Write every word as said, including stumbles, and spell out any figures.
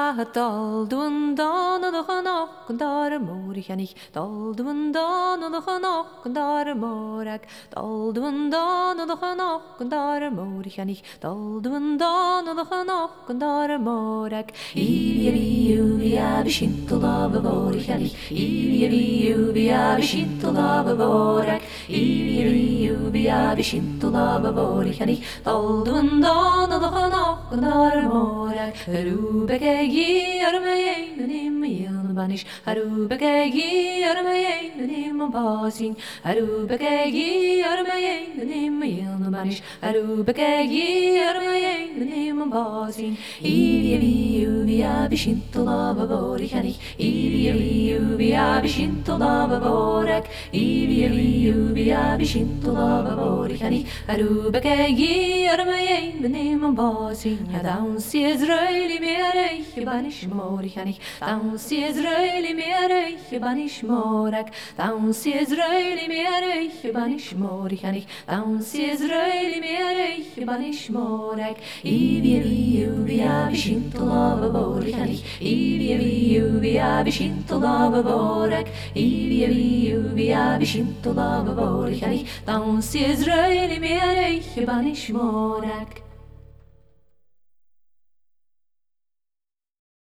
dal doen dan de genoeg daar morig en ik dal doen dan de genoeg daar morig dal doen dan de genoeg daar morig en ik dal doen dan de genoeg daar morig ibi ibi abishinto da morig en ik ibi ibi abishinto da morig ibi ibi abishinto da morig en ik dal doen dan de genoeg daar morig Harubekagi armayen nim yan banish Harubekagi armayen nim basin Harubekagi armayen nim yan banish Harubekagi armayen nim basin Ibi ibi ibi abishinto da baborik hanik Ibi ibi ibi abishinto da baborak Ibi ibi ibi abishinto da baborik hanik Harubekagi armayen nim basin Down si Israeli merech banish morik hanik Down si Israeli merech banish morak Down si Israeli merech banish morik hanik Down si Israeli merech banish morak Ibi ibi ibi abishinto da baborik hanik Ibi ibi ibi abishinto da baborak Ibi ibi ibi abishinto da baborik hanik Down si Israeli merech banish morak